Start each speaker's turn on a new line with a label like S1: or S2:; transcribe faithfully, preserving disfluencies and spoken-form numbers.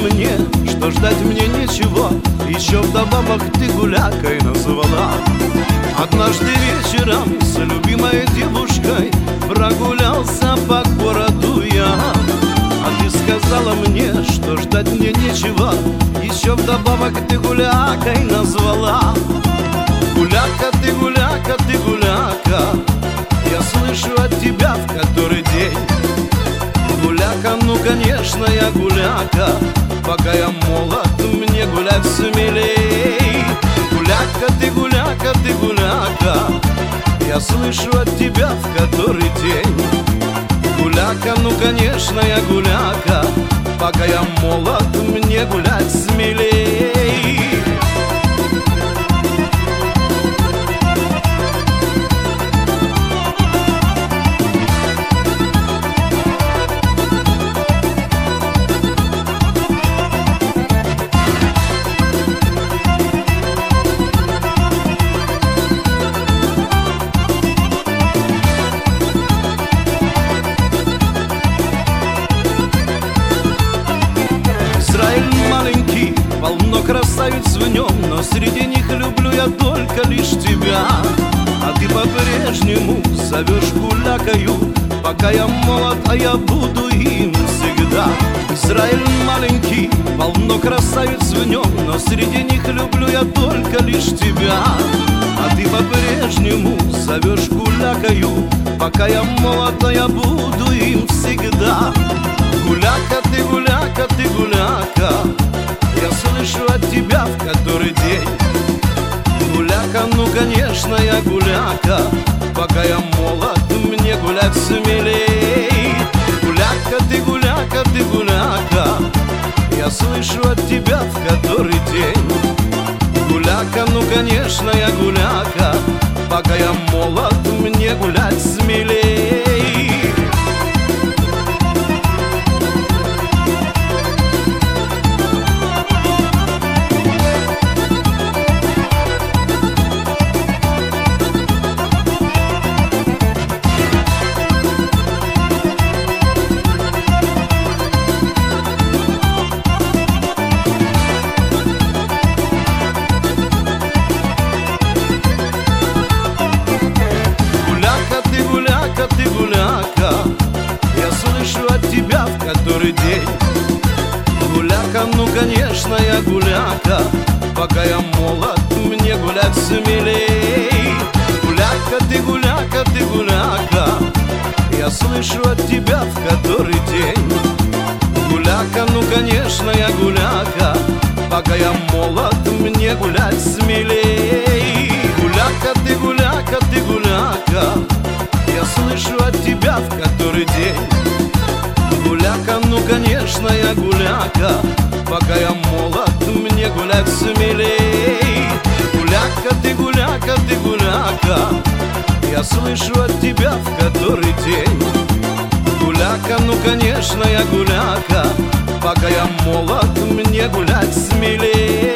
S1: мне, что ждать мне ничего. Еще вдобавок ты гулякой назвала. Однажды вечером с любимой девушкой прогулялся по городу я. А ты сказала мне, что ждать мне нечего. Еще вдобавок ты гулякой назвала. Гуляка, ты гуляка, ты гуляка, я слышу от тебя в который день. Гуляка, ну конечно я гуляка, пока я молод, мне гулять смелей. Гуляка, ты гуляка, ты гуляка, я слышу от тебя в который день. Гуляка, ну конечно я гуляка, пока я молод, мне гулять смелей. Маленький, полно красавиц в нем, но среди них люблю я только лишь тебя. А ты по-прежнему зовешь гулякою, пока я молод, а я буду им всегда. Израиль маленький, полно красавиц в нем, но среди них люблю я только лишь тебя. А ты по-прежнему зовешь гулякою, пока я молод, а я буду им всегда. Гуляка, ты гуляка, ты гуляка, я слышу от тебя в который день. Гуляка, ну конечно я гуляка, пока я молод, мне гулять смелей. Гуляка, ты гуляка, ты гуляка, я слышу от тебя в который день. Гуляка, ну конечно я гуляка, пока я молод, мне гулять смелей. Ты гуляка, я слышу от тебя в который день. Гуляка, ну конечно я гуляка, пока я молод, мне гулять смелей. Гуляка, ты гуляка, ты гуляка, я слышу от тебя в который день. Гуляка, ну конечно я гуляка, пока я молод, мне гулять смелей. Гуляка, ты гуляка, ты гуляка, я слышу от тебя в который день. Гуляка, ну конечно я гуляка, пока я молод, мне гулять смелей. Гуляка, ты гуляка, ты гуляка, я слышу от тебя в который день. Гуляка, ну конечно я гуляка, пока я молод, мне гулять смелей.